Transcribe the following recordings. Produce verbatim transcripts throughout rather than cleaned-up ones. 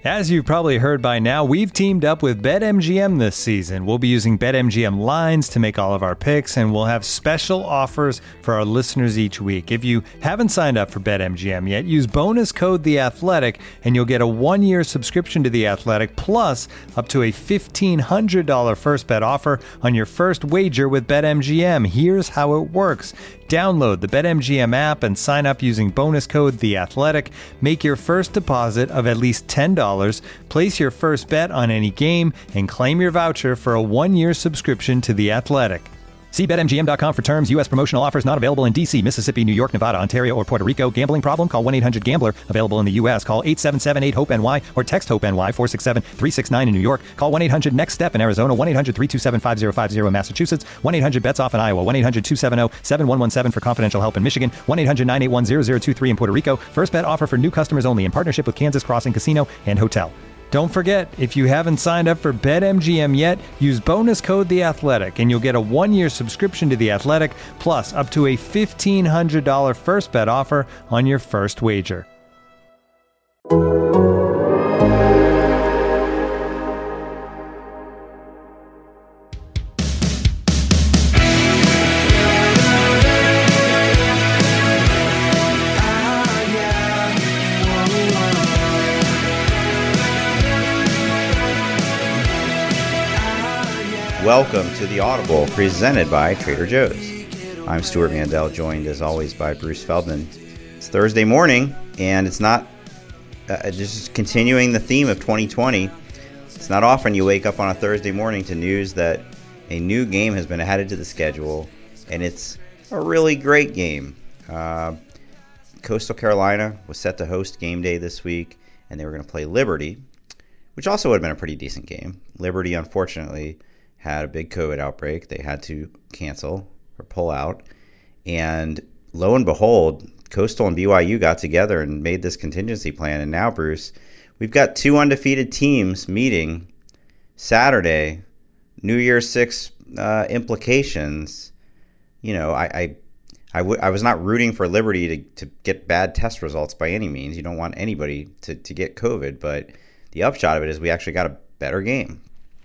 As you've probably heard by now, we've teamed up with BetMGM this season. We'll be using BetMGM lines to make all of our picks, and we'll have special offers for our listeners each week. If you haven't signed up for BetMGM yet, use bonus code The Athletic, and you'll get a one-year subscription to The Athletic, plus up to a fifteen hundred dollars first bet offer on your first wager with BetMGM. Here's how it works. Download the BetMGM app and sign up using bonus code The Athletic. Make your first deposit of at least ten dollars, place your first bet on any game, and claim your voucher for a one-year subscription to The Athletic. See Bet M G M dot com for terms. U S promotional offers not available in D C, Mississippi, New York, Nevada, Ontario, or Puerto Rico. Gambling problem? Call one eight hundred gambler. Available in the U S. Call eight seven seven eight hope N Y or text HOPE-NY four six seven three six nine in New York. Call one eight hundred next step in Arizona. one eight hundred three two seven five zero five zero in Massachusetts. one eight hundred bets off in Iowa. one eight hundred two seven zero seven one one seven for confidential help in Michigan. one eight hundred nine eight one zero zero two three in Puerto Rico. First bet offer for new customers only in partnership with Kansas Crossing Casino and Hotel. Don't forget, if you haven't signed up for BetMGM yet, use bonus code The Athletic, and you'll get a one-year subscription to The Athletic, plus up to a fifteen hundred dollars first bet offer on your first wager. Welcome to The Audible, presented by Trader Joe's. I'm Stuart Mandel, joined as always by Bruce Feldman. It's Thursday morning, and it's not, uh, just continuing the theme of twenty twenty, it's not often you wake up on a Thursday morning to news that a new game has been added to the schedule, and it's a really great game. Uh, Coastal Carolina was set to host game day this week, and they were going to play Liberty, which also would have been a pretty decent game. Liberty, unfortunately, had a big COVID outbreak. They had to cancel or pull out. And lo and behold, Coastal and B Y U got together and made this contingency plan. And now, Bruce, we've got two undefeated teams meeting Saturday. New Year's Six uh, implications. You know, I I, I, w- I was not rooting for Liberty to, to get bad test results by any means. You don't want anybody to, to get COVID. But the upshot of it is we actually got a better game.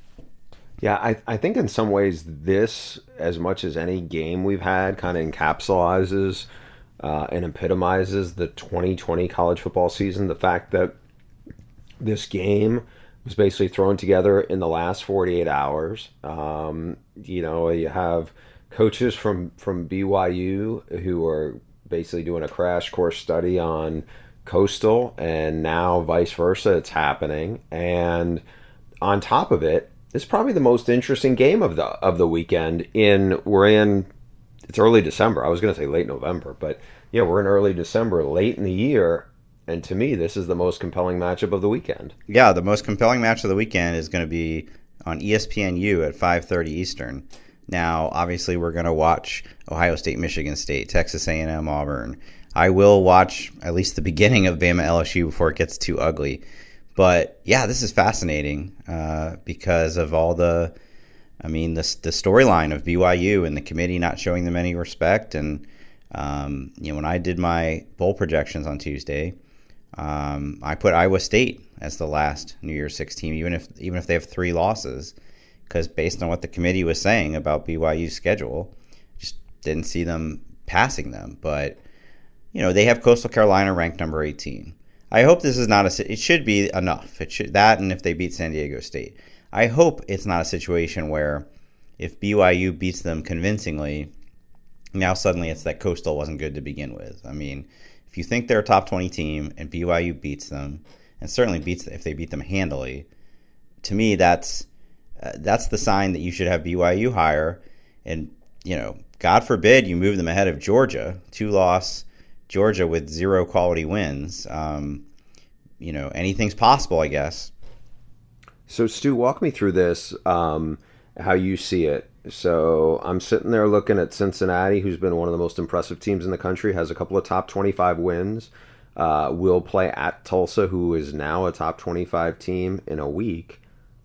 Yeah, I, I think in some ways this, as much as any game we've had, kind of encapsulizes uh, and epitomizes the twenty twenty college football season. The fact that this game was basically thrown together in the last forty-eight hours. Um, you know, you have coaches from, from B Y U who are basically doing a crash course study on Coastal, and now vice versa, it's happening. And on top of it, it's probably the most interesting game of the of the weekend. In we're in it's early December. I was going to say late November, but yeah, we're in early December, late in the year, and to me, this is the most compelling matchup of the weekend. Yeah, the most compelling match of the weekend is going to be on E S P N U at five thirty Eastern. Now, obviously, we're going to watch Ohio State, Michigan State, Texas A and M, Auburn. I will watch at least the beginning of Bama L S U before it gets too ugly. But, yeah, this is fascinating uh, because of all the, I mean, the, the storyline of B Y U and the committee not showing them any respect. And, um, you know, when I did my bowl projections on Tuesday, um, I put Iowa State as the last New Year's Six team, even if even if they have three losses, because based on what the committee was saying about B Y U's schedule, just didn't see them passing them. But, you know, they have Coastal Carolina ranked number eighteen. I hope this is not a. It should be enough. It should that, and if they beat San Diego State, I hope it's not a situation where if B Y U beats them convincingly, now suddenly it's that Coastal wasn't good to begin with. I mean, if you think they're a top twenty team and B Y U beats them, and certainly beats if they beat them handily, to me that's uh, that's the sign that you should have B Y U higher. And you know, God forbid you move them ahead of Georgia, two loss. Georgia with zero quality wins. Um, you know, anything's possible, I guess. So, Stu, walk me through this, um, how you see it. So I'm sitting there looking at Cincinnati, who's been one of the most impressive teams in the country, has a couple of top twenty-five wins, uh, will play at Tulsa, who is now a top twenty-five team in a week.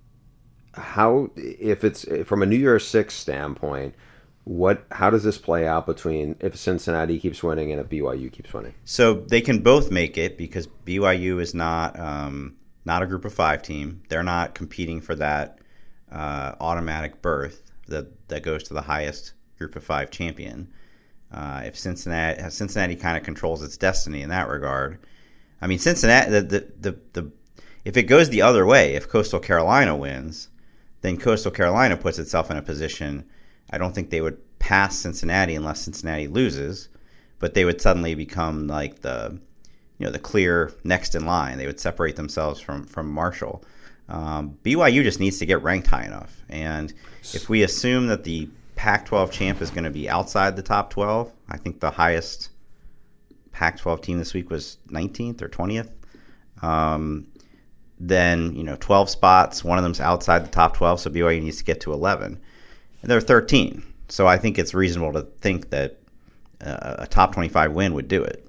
How, if it's from a New Year's Six standpoint, What? How does this play out between if Cincinnati keeps winning and if B Y U keeps winning? So they can both make it because B Y U is not um, not a group of five team. They're not competing for that uh, automatic berth that, that goes to the highest group of five champion. Uh, if Cincinnati, Cincinnati kind of controls its destiny in that regard. I mean, Cincinnati, the, the, the, the, if it goes the other way, if Coastal Carolina wins, then Coastal Carolina puts itself in a position. I don't think they would pass Cincinnati unless Cincinnati loses, but they would suddenly become like the, you know, the clear next in line. They would separate themselves from, from Marshall. Um, B Y U just needs to get ranked high enough. And if we assume that the Pac twelve champ is going to be outside the top twelve, I think the highest Pac twelve team this week was nineteenth or twentieth. Um, then, you know, twelve spots, one of them's outside the top twelve, so B Y U needs to get to eleven. And they're thirteen. So I think it's reasonable to think that uh, a top twenty-five win would do it.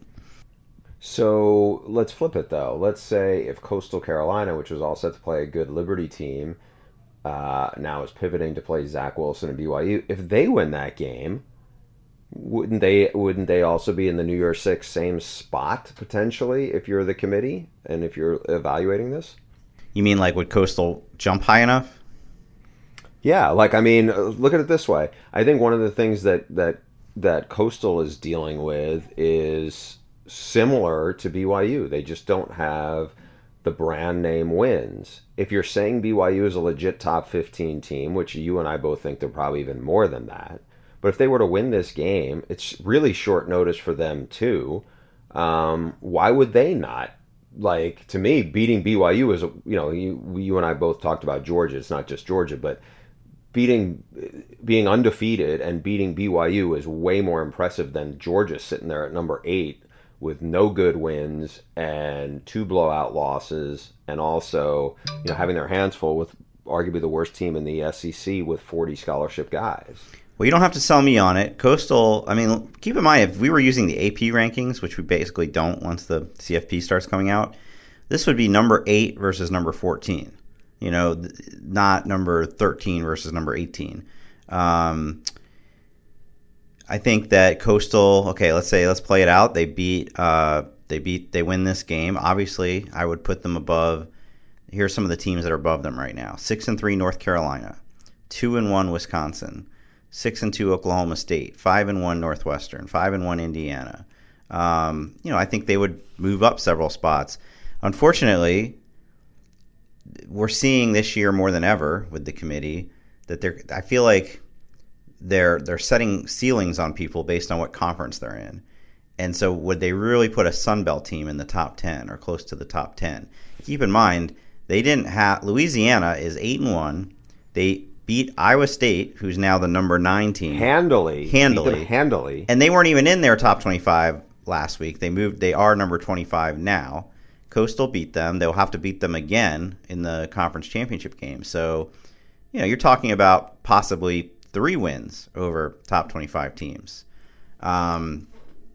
So let's flip it, though. Let's say if Coastal Carolina, which was all set to play a good Liberty team, uh, now is pivoting to play Zach Wilson and B Y U. If they win that game, wouldn't they wouldn't they also be in the New Year's Six same spot, potentially, if you're the committee and if you're evaluating this? You mean like would Coastal jump high enough? Yeah, like, I mean, look at it this way. I think one of the things that, that, that Coastal is dealing with is similar to B Y U. They just don't have the brand name wins. If you're saying B Y U is a legit top fifteen team, which you and I both think they're probably even more than that, but if they were to win this game, it's really short notice for them too. Um, why would they not? Like, to me, beating B Y U is, you know, you, you and I both talked about Georgia. It's not just Georgia, but beating, being undefeated and beating B Y U is way more impressive than Georgia sitting there at number eight with no good wins and two blowout losses, and also, you know, having their hands full with arguably the worst team in the S E C with forty scholarship guys. Well, you don't have to sell me on it. Coastal, I mean, keep in mind, if we were using the A P rankings, which we basically don't once the C F P starts coming out, this would be number eight versus number fourteen. You know, not number thirteen versus number eighteen. Um, I think that Coastal, okay, let's say, let's play it out. They beat, uh, they beat, they win this game. Obviously, I would put them above. Here's some of the teams that are above them right now: six and three North Carolina, two and one Wisconsin, six and two Oklahoma State, five and one Northwestern, five and one Indiana. Um, you know, I think they would move up several spots. Unfortunately, we're seeing this year more than ever with the committee that they're. I feel like they're they're setting ceilings on people based on what conference they're in, and so would they really put a Sun Belt team in the top ten or close to the top ten? Keep in mind they didn't have. Louisiana is eight and one. They beat Iowa State, who's now the number nine team, handily, handily, handily, and they weren't even in their top twenty-five last week. They moved. They are number twenty-five now. Coastal beat them. They'll have to beat them again in the conference championship game. So, you know, you're talking about possibly three wins over top twenty-five teams. Um,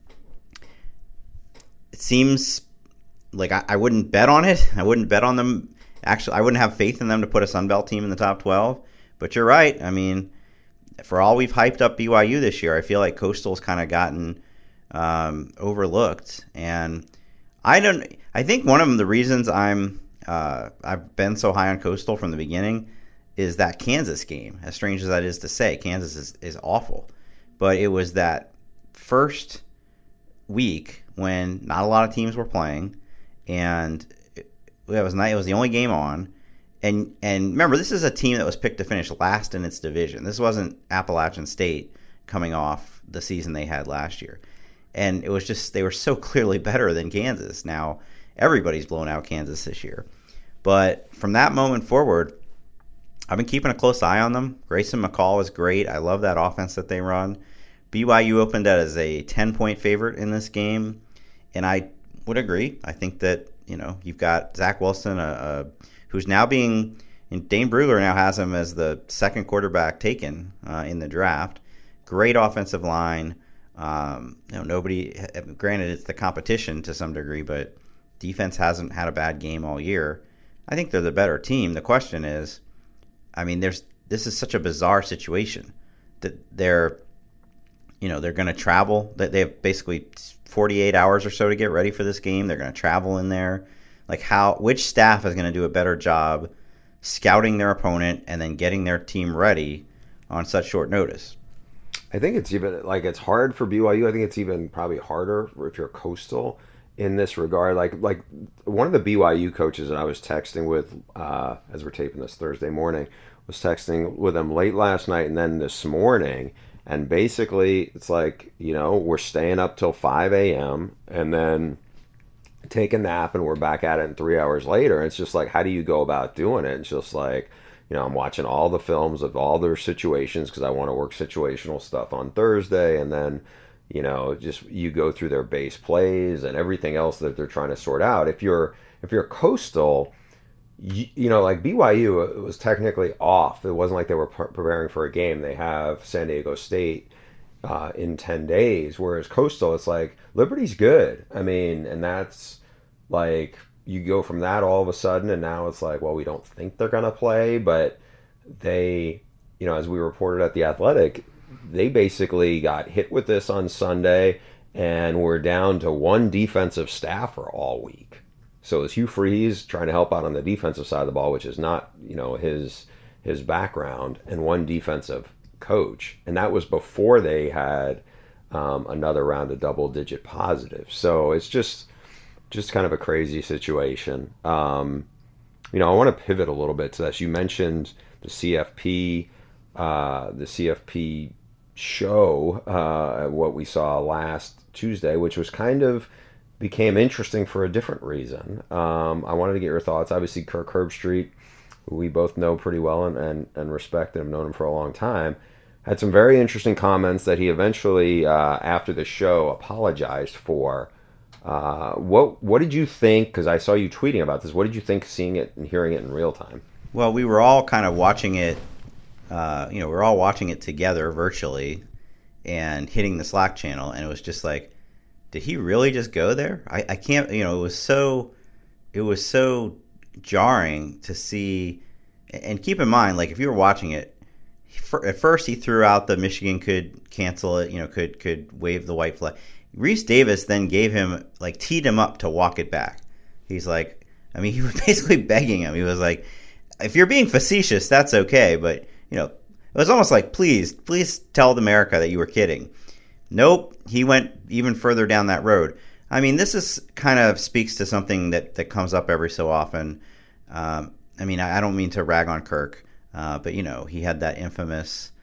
it seems like I, I wouldn't bet on it. I wouldn't bet on them. Actually, I wouldn't have faith in them to put a Sun Belt team in the top twelve. But you're right. I mean, for all we've hyped up B Y U this year, I feel like Coastal's kind of gotten um, overlooked. And I don't. I think one of the reasons I'm uh, I've been so high on Coastal from the beginning is that Kansas game. As strange as that is to say, Kansas is, is awful. But it was that first week when not a lot of teams were playing, and it, it was night. It was the only game on. And and remember, this is a team that was picked to finish last in its division. This wasn't Appalachian State coming off the season they had last year. And it was just, they were so clearly better than Kansas. Now, everybody's blown out Kansas this year. But from that moment forward, I've been keeping a close eye on them. Grayson McCall is great. I love that offense that they run. B Y U opened as a ten-point favorite in this game. And I would agree. I think that, you know, you've got Zach Wilson, a, a who's now being, and Dane Brugler now has him as the second quarterback taken uh, in the draft. Great offensive line. Um, you know, nobody, granted it's the competition to some degree, but defense hasn't had a bad game all year. I think they're the better team. The question is, I mean, there's, this is such a bizarre situation that they're, you know, they're going to travel, that they have basically forty-eight hours or so to get ready for this game. They're going to travel in there. Like how which staff is going to do a better job scouting their opponent and then getting their team ready on such short notice? I think it's even like it's hard for B Y U. I think it's even probably harder if you're Coastal in this regard. Like like one of the B Y U coaches that I was texting with uh, as we're taping this Thursday morning was texting with them late last night and then this morning. And basically it's like, you know, we're staying up till five a.m. and then take a nap and we're back at it in three hours later. It's just like, how do you go about doing it? It's just like, you know, I'm watching all the films of all their situations because I want to work situational stuff on Thursday. And then, you know, just you go through their base plays and everything else that they're trying to sort out. If you're, if you're Coastal, you, you know, like B Y U, it was technically off. It wasn't like they were pre- preparing for a game. They have San Diego State uh, in ten days, whereas Coastal, it's like Liberty's good. I mean, and that's like, you go from that all of a sudden, and now it's like, well, we don't think they're going to play, but they, you know, as we reported at The Athletic, they basically got hit with this on Sunday, and we're down to one defensive staffer all week. So it's Hugh Freeze trying to help out on the defensive side of the ball, which is not, you know, his his background, and one defensive coach. And that was before they had um, another round of double-digit positives. So it's just... just kind of a crazy situation. Um, you know, I want to pivot a little bit to this. You mentioned the C F P, uh, the C F P show, uh, what we saw last Tuesday, which was kind of became interesting for a different reason. Um, I wanted to get your thoughts. Obviously, Kirk Herbstreit, who we both know pretty well and, and, and respect and have known him for a long time, had some very interesting comments that he eventually, uh, after the show, apologized for. Uh, what what did you think? Because I saw you tweeting about this. What did you think seeing it and hearing it in real time? Well, we were all kind of watching it. Uh, you know, we were all watching it together virtually, and hitting the Slack channel, and it was just like, did he really just go there? I, I can't. You know, it was so it was so jarring to see. And keep in mind, like if you were watching it, for, at first he threw out the Michigan could cancel it. You know, could could wave the white flag. Rhys Davis then gave him, like, teed him up to walk it back. He's like, I mean, he was basically begging him. He was like, if you're being facetious, that's okay. But, you know, it was almost like, please, please tell America that you were kidding. Nope. He went even further down that road. I mean, this is kind of speaks to something that, that comes up every so often. Um, I mean, I, I don't mean to rag on Kirk, uh, but, you know, he had that infamous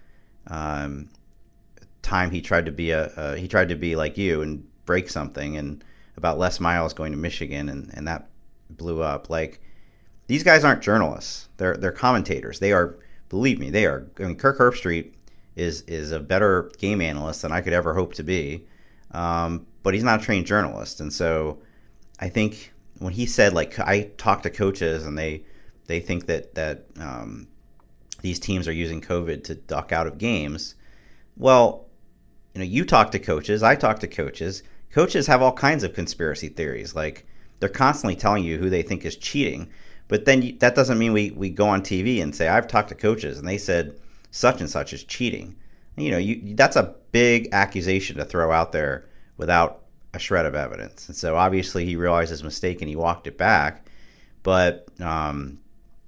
um time he tried to be a uh, he tried to be like you and break something, and about Les Miles going to Michigan, and, and that blew up. Like, these guys aren't journalists; they're they're commentators. They are, believe me, they are. I mean, Kirk Herbstreit is is a better game analyst than I could ever hope to be, um, but he's not a trained journalist. And so, I think when he said, like, I talk to coaches and they they think that that um, these teams are using COVID to duck out of games, well. You know, you talk to coaches, I talk to coaches. Coaches have all kinds of conspiracy theories. Like, they're constantly telling you who they think is cheating. But then you, that doesn't mean we, we go on T V and say, I've talked to coaches and they said such and such is cheating. And, you know, you, that's a big accusation to throw out there without a shred of evidence. And so obviously he realized his mistake and he walked it back. But, um,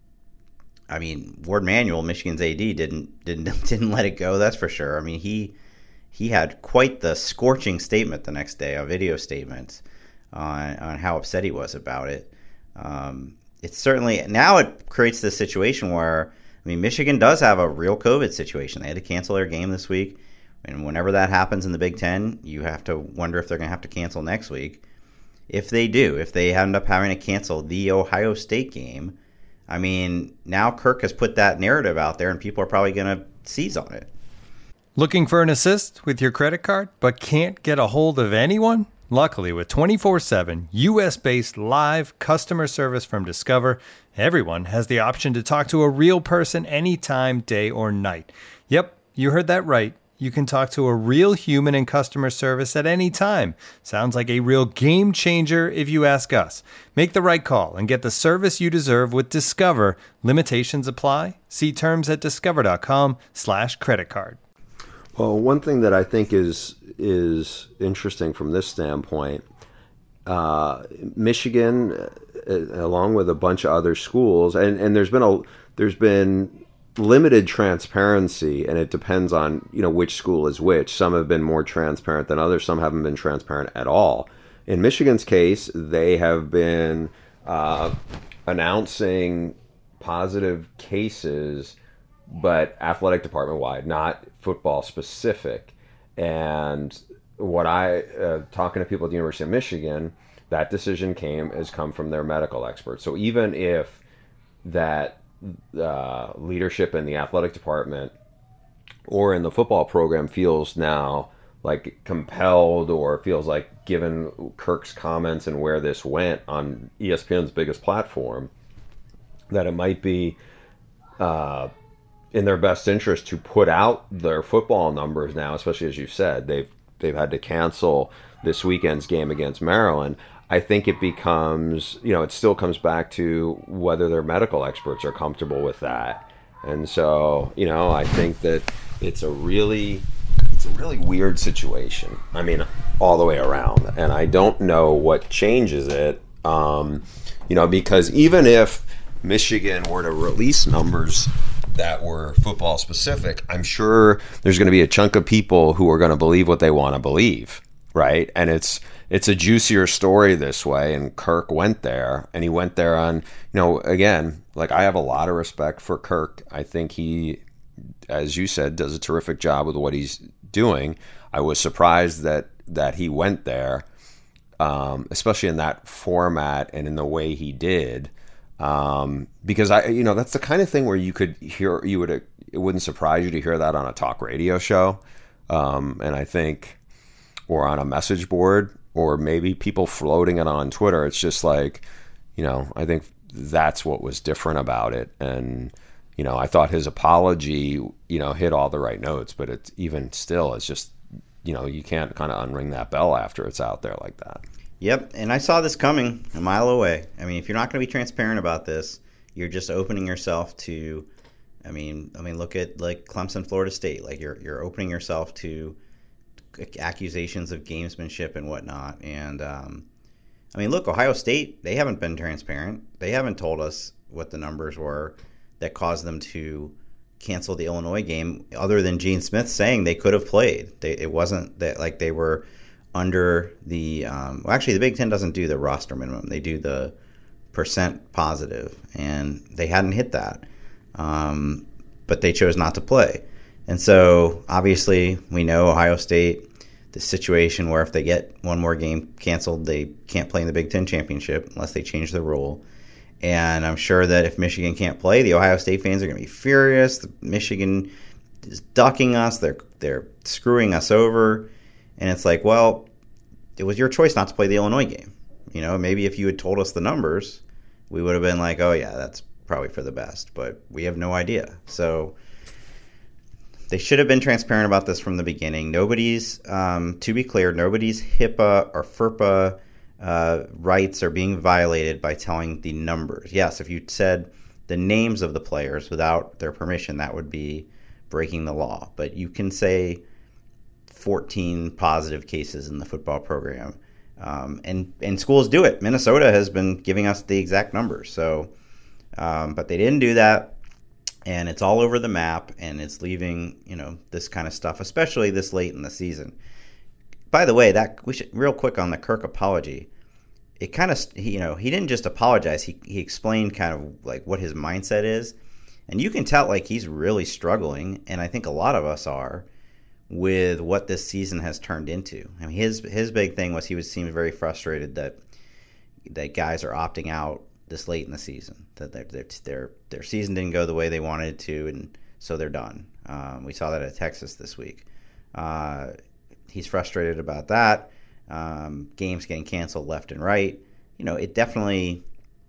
I mean, Ward Manuel, Michigan's A D, didn't didn't didn't let it go. That's for sure. I mean, he... He had quite the scorching statement the next day, a video statement on, on how upset he was about it. Um, it's certainly, now it creates this situation where, I mean, Michigan does have a real COVID situation. They had to cancel their game this week. And whenever that happens in the Big Ten, you have to wonder if they're going to have to cancel next week. If they do, if they end up having to cancel the Ohio State game, I mean, now Kirk has put that narrative out there and people are probably going to seize on it. Looking for an assist with your credit card, but can't get a hold of anyone? Luckily, with twenty-four seven U S-based live customer service from Discover, everyone has the option to talk to a real person anytime, day or night. Yep, you heard that right. You can talk to a real human in customer service at any time. Sounds like a real game changer if you ask us. Make the right call and get the service you deserve with Discover. Limitations apply. See terms at discover.com slash credit card. Well, one thing that I think is is interesting from this standpoint, uh, Michigan along with a bunch of other schools, and, and there's been a there's been limited transparency, and it depends on, you know, which school is which. Some have been more transparent than others. Some haven't been transparent at all. In Michigan's case, they have been uh, announcing positive cases, but athletic department wide, not football specific. And what I, uh, talking to people at the University of Michigan, that decision came has come from their medical experts. So even if that uh, leadership in the athletic department or in the football program feels now like compelled, or feels like, given Kirk's comments and where this went on E S P N's biggest platform, that it might be uh, in their best interest to put out their football numbers now, especially as you said, they've they've had to cancel this weekend's game against Maryland. I think it becomes, you know, it still comes back to whether their medical experts are comfortable with that. And so, you know, I think that it's a really, it's a really weird situation. I mean, all the way around. And I don't know what changes it, um, you know, because even if Michigan were to release numbers that were football specific, I'm sure there's going to be a chunk of people who are going to believe what they want to believe, right? And it's it's a juicier story this way, and Kirk went there, and he went there on, you know, again, like, I have a lot of respect for Kirk. I think he, as you said, does a terrific job with what he's doing. I was surprised that that he went there, um, especially in that format and in the way he did. Um, because I, you know, that's the kind of thing where you could hear, you would, it wouldn't surprise you to hear that on a talk radio show. Um, and I think, or on a message board, or maybe people floating it on Twitter. It's just like, you know, I think that's what was different about it. And, you know, I thought his apology, you know, hit all the right notes, but it's even still, it's just, you know, you can't kind of unring that bell after it's out there like that. Yep, and I saw this coming a mile away. I mean, if you're not going to be transparent about this, you're just opening yourself to, I mean, I mean, look at like Clemson, Florida State. Like you're you're opening yourself to accusations of gamesmanship and whatnot. And um, I mean, look, Ohio State, they haven't been transparent. They haven't told us what the numbers were that caused them to cancel the Illinois game, other than Gene Smith saying they could have played. They, it wasn't that like they were under the um, well, actually the Big Ten doesn't do the roster minimum. They do the percent positive, and they hadn't hit that, um, but they chose not to play. And so obviously we know Ohio State, the situation where if they get one more game canceled, they can't play in the Big Ten championship unless they change the rule. And I'm sure that if Michigan can't play, the Ohio State fans are going to be furious. The Michigan is ducking us. They're they're screwing us over. And it's like, well, it was your choice not to play the Illinois game. You know, maybe if you had told us the numbers, we would have been like, oh, yeah, that's probably for the best. But we have no idea. So they should have been transparent about this from the beginning. Nobody's, um, to be clear, nobody's HIPAA or FERPA uh, rights are being violated by telling the numbers. Yes, if you said the names of the players without their permission, that would be breaking the law. But you can say fourteen positive cases in the football program. Um, and, and schools do it. Minnesota has been giving us the exact numbers. So, um, but they didn't do that. And it's all over the map, and it's leaving, you know, this kind of stuff, especially this late in the season. By the way, that we should real quick on the Kirk apology. It kind of, you know, he didn't just apologize. He he explained kind of like what his mindset is. And you can tell like he's really struggling. And I think a lot of us are, with what this season has turned into. I mean, his his big thing was he was seemed very frustrated that that guys are opting out this late in the season, that their their their, their season didn't go the way they wanted it to, and so they're done. Um, we saw that at Texas this week. Uh, he's frustrated about that. Um, games getting canceled left and right. You know, it definitely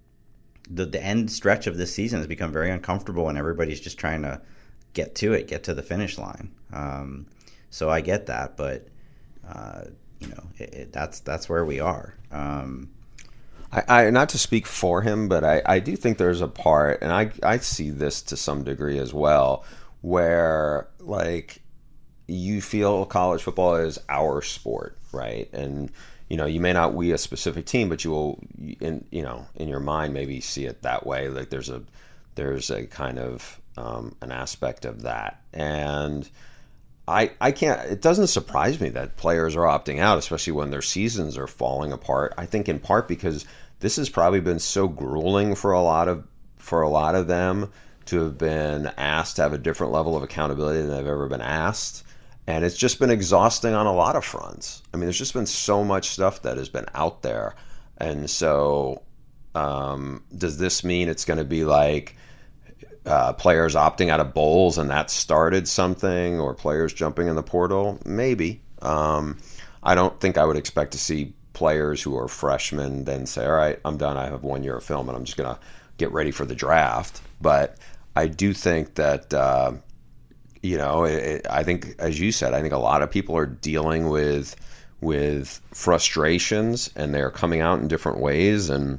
the the end stretch of this season has become very uncomfortable, and everybody's just trying to get to it, get to the finish line. Um, So I get that, but uh, you know it, it, that's that's where we are. Um, I, I not to speak for him, but I, I do think there's a part, and I I see this to some degree as well, where like you feel college football is our sport, right? And you know, you may not we a specific team, but you will, in you know, in your mind maybe see it that way. Like there's a there's a kind of um, an aspect of that, and I I can't. It doesn't surprise me that players are opting out, especially when their seasons are falling apart. I think in part because this has probably been so grueling for a lot of for a lot of them to have been asked to have a different level of accountability than they've ever been asked. And it's just been exhausting on a lot of fronts. I mean, there's just been so much stuff that has been out there. And so um, does this mean it's going to be like uh, players opting out of bowls and that started something, or players jumping in the portal? Maybe. Um, I don't think I would expect to see players who are freshmen then say, all right, I'm done. I have one year of film and I'm just going to get ready for the draft. But I do think that... Uh, You know, it, I think, as you said, I think a lot of people are dealing with with frustrations, and they're coming out in different ways. And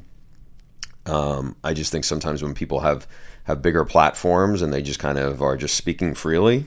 um, I just think sometimes when people have, have bigger platforms and they just kind of are just speaking freely,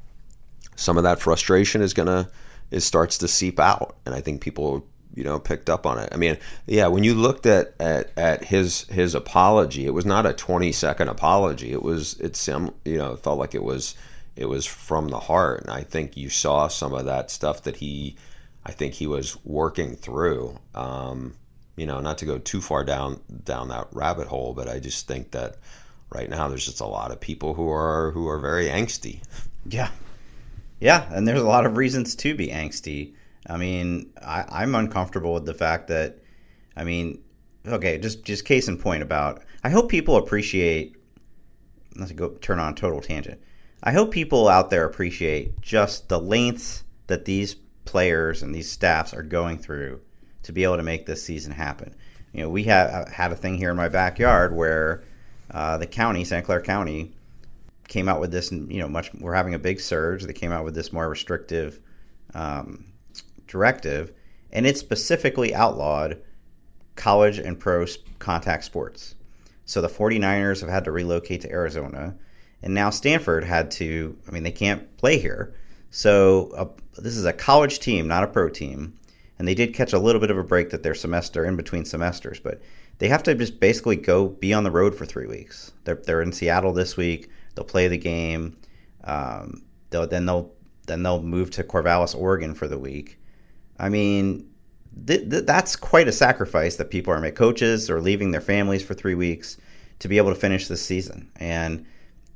some of that frustration is gonna it starts to seep out, and I think people, you know, picked up on it. I mean, yeah, when you looked at, at, at his his apology, it was not a twenty second apology. It was it's you know, it felt like it was. It was from the heart, and I think you saw some of that stuff that he, I think he was working through. Um, you know, not to go too far down down that rabbit hole, but I just think that right now there's just a lot of people who are who are very angsty. Yeah, yeah, and there's a lot of reasons to be angsty. I mean, I, I'm uncomfortable with the fact that, I mean, okay, just just case in point about. I hope people appreciate. Let's go turn on a total tangent. I hope people out there appreciate just the lengths that these players and these staffs are going through to be able to make this season happen. You know, we have had a thing here in my backyard where uh, the county, Saint Clair County, came out with this. You know, much we're having a big surge. They came out with this more restrictive um, directive, and it specifically outlawed college and pro contact sports. So the 49ers have had to relocate to Arizona. And now Stanford had to, I mean, they can't play here. So uh, this is a college team, not a pro team. And they did catch a little bit of a break that their semester, in between semesters. But they have to just basically go be on the road for three weeks. They're, they're in Seattle this week. They'll play the game. Um, they'll, then they'll then they'll move to Corvallis, Oregon for the week. I mean, th- th- that's quite a sacrifice that people are making. Coaches are leaving their families for three weeks to be able to finish this season. And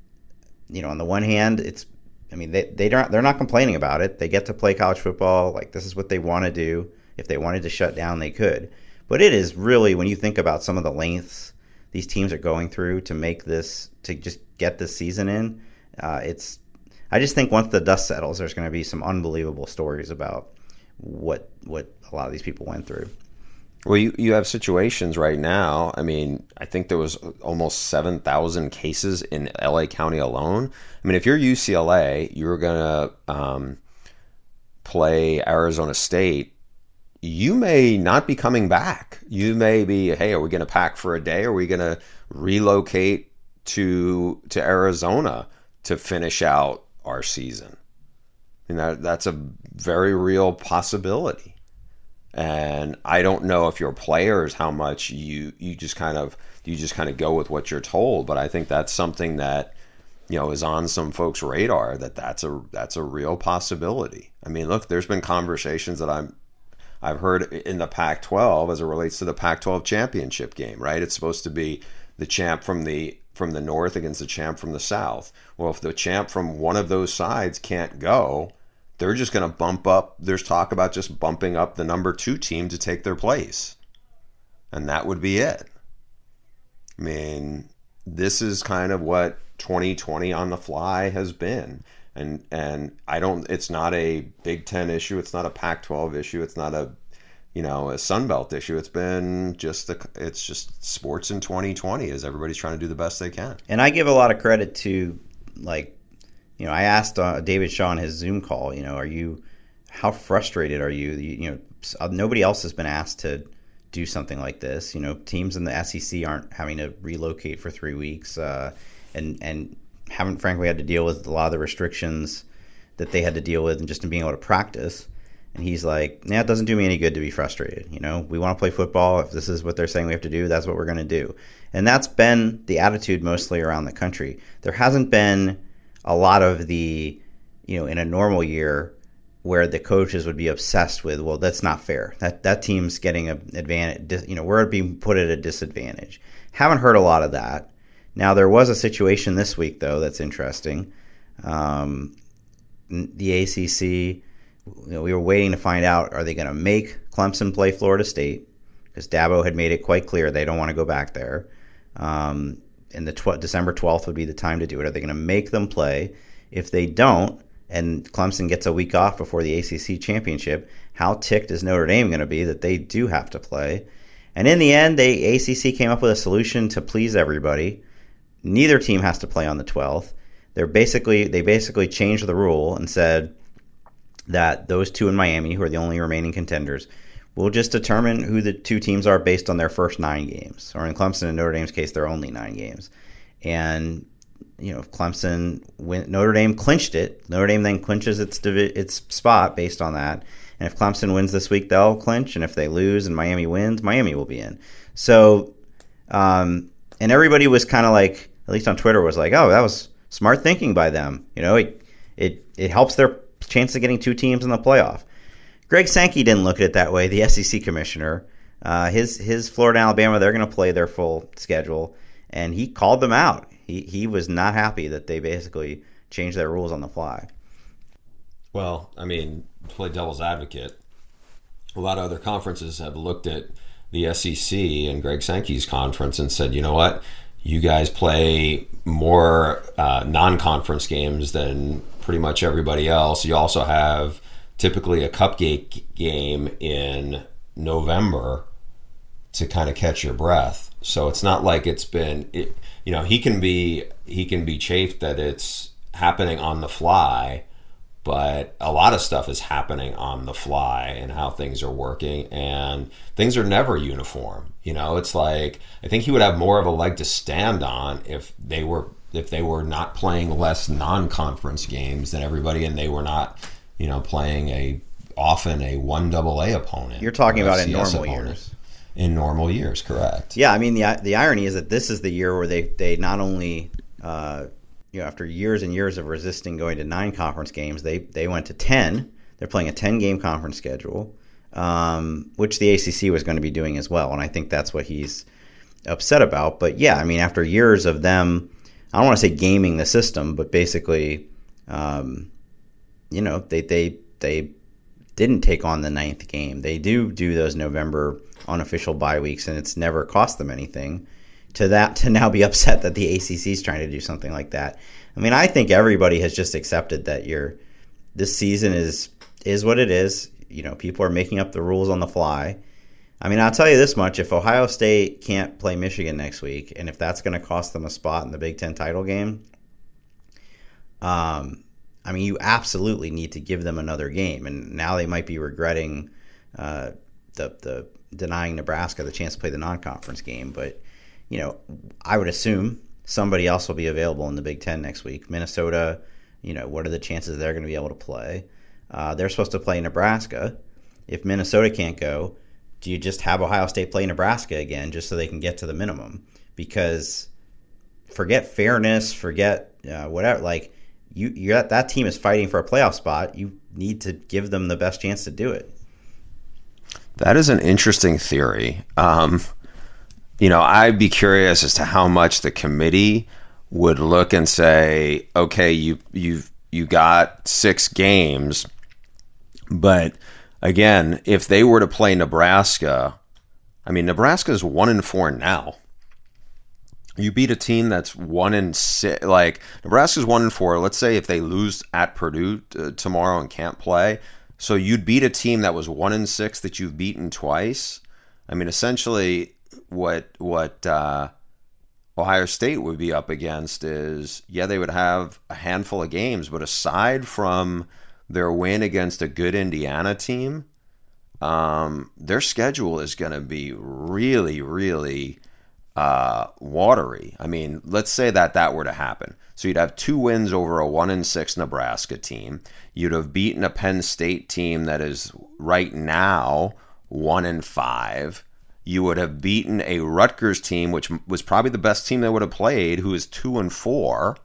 you know, on the one hand, it's, I mean, they, they don't, they're not complaining about it. They get to play college football. Like, this is what they want to do. If they wanted to shut down, they could. But it is really, when you think about some of the lengths these teams are going through to make this, to just get this season in, uh, it's, I just think once the dust settles, there's going to be some unbelievable stories about what, what a lot of these people went through. Well, you, you have situations right now. I mean, I think there was almost seven thousand cases in L A County alone. I mean, if you're U C L A, you're going to um, play Arizona State. You may not be coming back. You may be, hey, are we going to pack for a day? Are we going to relocate to to Arizona to finish out our season? I mean, that, that's a very real possibility. And I don't know if you're players, how much you, you just kind of you just kind of go with what you're told. But I think that's something that, you know, is on some folks' radar, that that's a that's a real possibility. I mean, look, there's been conversations that I'm I've heard in the Pac twelve as it relates to the Pac twelve championship game, right? It's supposed to be the champ from the from the north against the champ from the south. Well, if the champ from one of those sides can't go, they're just going to bump up. There's talk about just bumping up the number two team to take their place. And that would be it. I mean, this is kind of what twenty twenty on the fly has been. And and I don't, it's not a Big Ten issue. It's not a Pac twelve issue. It's not a, you know, a Sun Belt issue. It's been just the, it's just sports in twenty twenty as everybody's trying to do the best they can. And I give a lot of credit to, like, you know, I asked uh, David Shaw on his Zoom call, you know, are you, how frustrated are you? you? You know, nobody else has been asked to do something like this. You know, teams in the S E C aren't having to relocate for three weeks uh, and, and haven't, frankly, had to deal with a lot of the restrictions that they had to deal with and just in being able to practice. And he's like, yeah, it doesn't do me any good to be frustrated. You know, we want to play football. If this is what they're saying we have to do, that's what we're going to do. And that's been the attitude mostly around the country. There hasn't been a lot of the, you know, in a normal year where the coaches would be obsessed with, well, that's not fair. That that team's getting an advantage. You know, we're being put at a disadvantage. Haven't heard a lot of that. Now, there was a situation this week, though, that's interesting. Um, the A C C, you know, we were waiting to find out, are they going to make Clemson play Florida State? Because Dabo had made it quite clear they don't want to go back there. Um, and the tw- December twelfth would be the time to do it. Are they going to make them play? If they don't, and Clemson gets a week off before the A C C championship, how ticked is Notre Dame going to be that they do have to play? And in the end, they A C C came up with a solution to please everybody. Neither team has to play on the twelfth. They're basically they basically changed the rule and said that those two in Miami, who are the only remaining contenders, will just determine who the two teams are based on their first nine games. Or in Clemson and Notre Dame's case, they're only nine games. And you know, if Clemson win, Notre Dame clinched it. Notre Dame then clinches its divi- its spot based on that. And if Clemson wins this week, they'll clinch. And if they lose and Miami wins, Miami will be in. So, um, and everybody was kind of like, at least on Twitter, was like, oh, that was smart thinking by them. You know, it it it helps their chance of getting two teams in the playoff. Greg Sankey didn't look at it that way. The S E C commissioner, uh, his his Florida and Alabama, they're going to play their full schedule, and he called them out. He he was not happy that they basically changed their rules on the fly. Well, I mean, to play devil's advocate, a lot of other conferences have looked at the S E C and Greg Sankey's conference and said, you know what, you guys play more uh, non-conference games than pretty much everybody else. You also have typically a cupcake game in November to kind of catch your breath. So it's not like it's been, it, you know, he can be he can be chafed that it's happening on the fly, but a lot of stuff is happening on the fly and how things are working, and things are never uniform. You know, it's like, I think he would have more of a leg to stand on if they were if they were not playing less non-conference games than everybody, and they were not, you know, playing a often a one double A opponent. You're talking about in normal opponent. years. In normal years, correct. Yeah, I mean, the the irony is that this is the year where they, they not only, uh, you know, after years and years of resisting going to nine conference games, they, they went to ten. They're playing a ten-game conference schedule, um, which the A C C was going to be doing as well, and I think that's what he's upset about. But, yeah, I mean, after years of them, I don't want to say gaming the system, but basically, um, you know, they, they, they didn't take on the ninth game. They do do those November unofficial bye weeks, and it's never cost them anything. To that, to now be upset that the A C C is trying to do something like that. I mean, I think everybody has just accepted that you're, this season is is what it is. You know, people are making up the rules on the fly. I mean, I'll tell you this much: if Ohio State can't play Michigan next week, and if that's going to cost them a spot in the Big Ten title game, um, I mean, you absolutely need to give them another game. And now they might be regretting uh, the the denying Nebraska the chance to play the non-conference game. But, you know, I would assume somebody else will be available in the Big Ten next week. Minnesota, you know, what are the chances they're going to be able to play? Uh, they're supposed to play Nebraska. If Minnesota can't go, do you just have Ohio State play Nebraska again just so they can get to the minimum? Because forget fairness, forget uh, whatever. Like, you, you're, that team is fighting for a playoff spot. You need to give them the best chance to do it. That is an interesting theory. Um, you know, I'd be curious as to how much the committee would look and say, okay, you you've you got six games, but again, if they were to play Nebraska, I mean, Nebraska is one and four now. You beat a team that's one and six. Like, Nebraska's one and four. Let's say if they lose at Purdue uh, tomorrow and can't play. So you'd beat a team that was one and six that you've beaten twice. I mean, essentially, what what uh, Ohio State would be up against is, yeah, they would have a handful of games, but aside from their win against a good Indiana team, um, their schedule is going to be really, really uh, watery. I mean, let's say that that were to happen. So you'd have two wins over a one and six Nebraska team. You'd have beaten a Penn State team that is right now one and five. You would have beaten a Rutgers team, which was probably the best team that would have played, who is two and four.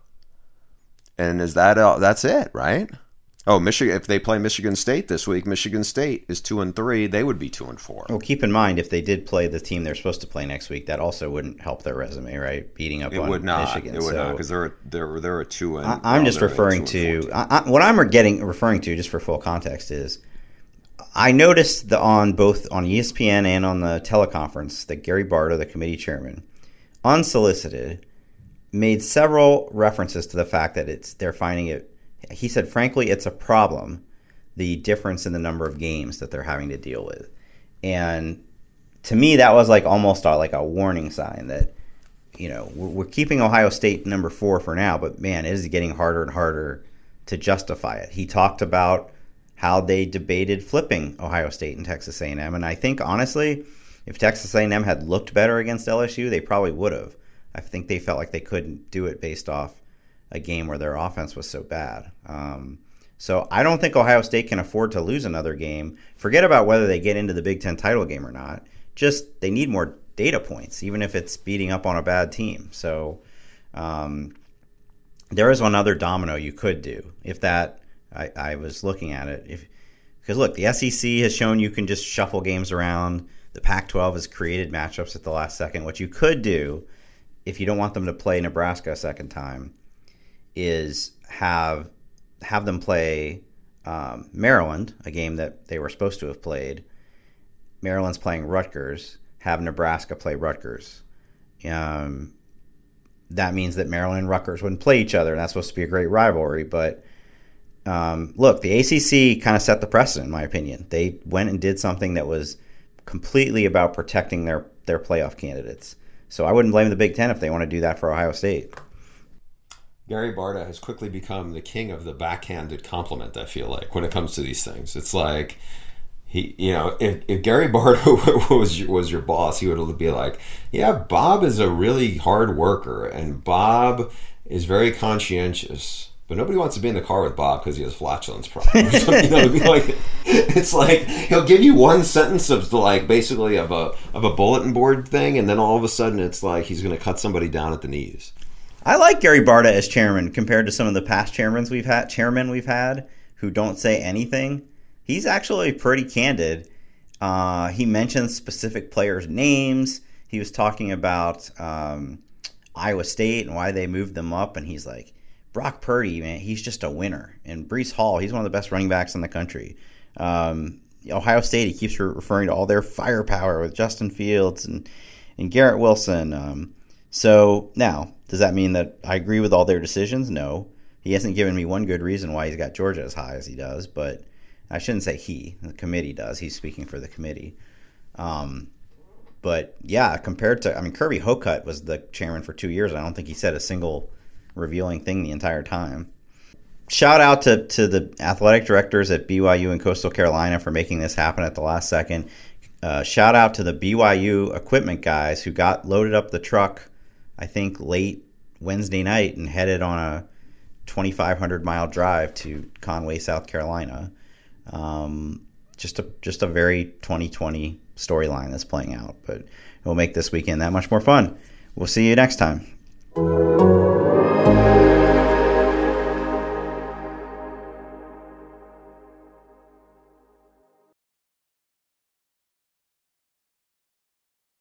And is that uh, that's it, right? Oh, Michigan. If they play Michigan State this week, Michigan State is two and three. They would be two and four. Well, keep in mind if they did play the team they're supposed to play next week, that also wouldn't help their resume, right? Beating up it on would not. Michigan. It would so, not because they're they're they're a two and. I, I'm well, just referring to I, I, what I'm getting referring to, just for full context, is I noticed the, on both on E S P N and on the teleconference that Gary Barta, the committee chairman, unsolicited, made several references to the fact that it's they're finding it. He said, frankly, it's a problem, the difference in the number of games that they're having to deal with. And to me, that was like almost a, like a warning sign that, you know, we're, we're keeping Ohio State number four for now, but man, it is getting harder and harder to justify it. He talked about how they debated flipping Ohio State and Texas A and M. And I think, honestly, if Texas A and M had looked better against L S U, they probably would have. I think they felt like they couldn't do it based off a game where their offense was so bad. Um, so I don't think Ohio State can afford to lose another game. Forget about whether they get into the Big Ten title game or not. Just they need more data points, even if it's beating up on a bad team. So um, there is one other domino you could do if that – I, I was looking at it. If because, look, the S E C has shown you can just shuffle games around. The Pac twelve has created matchups at the last second. What you could do, if you don't want them to play Nebraska a second time, is have have them play um, Maryland, a game that they were supposed to have played. Maryland's playing Rutgers. Have Nebraska play Rutgers. Um, that means that Maryland and Rutgers wouldn't play each other, and that's supposed to be a great rivalry, but Um, look, the A C C kind of set the precedent, in my opinion. They went and did something that was completely about protecting their, their playoff candidates. So I wouldn't blame the Big Ten if they want to do that for Ohio State. Gary Barta has quickly become the king of the backhanded compliment, I feel like, when it comes to these things. It's like, he, you know, if, if Gary Barta was, was your boss, he would be like, yeah, Bob is a really hard worker, and Bob is very conscientious. But nobody wants to be in the car with Bob because he has flatulence problems. You know, like, it's like he'll give you one sentence of like basically of a of a bulletin board thing, and then all of a sudden it's like he's going to cut somebody down at the knees. I like Gary Barta as chairman compared to some of the past chairmen we've had. Chairmen we've had who don't say anything. He's actually pretty candid. Uh, he mentions specific players' names. He was talking about um, Iowa State and why they moved them up, and he's like, Brock Purdy, man, he's just a winner. And Breece Hall, he's one of the best running backs in the country. Um, Ohio State, he keeps referring to all their firepower with Justin Fields and, and Garrett Wilson. Um, so now, does that mean that I agree with all their decisions? No. He hasn't given me one good reason why he's got Georgia as high as he does, but I shouldn't say he. The committee does. He's speaking for the committee. Um, but, yeah, compared to – I mean, Kirby Hocutt was the chairman for two years. I don't think he said a single – revealing thing the entire time. Shout out to, to the athletic directors at B Y U and Coastal Carolina for making this happen at the last second. Uh, shout out to the B Y U equipment guys who got loaded up the truck, I think, late Wednesday night and headed on a twenty-five hundred mile drive to Conway, South Carolina. Um, just a just a very twenty twenty storyline that's playing out, but it will make this weekend that much more fun. We'll see you next time.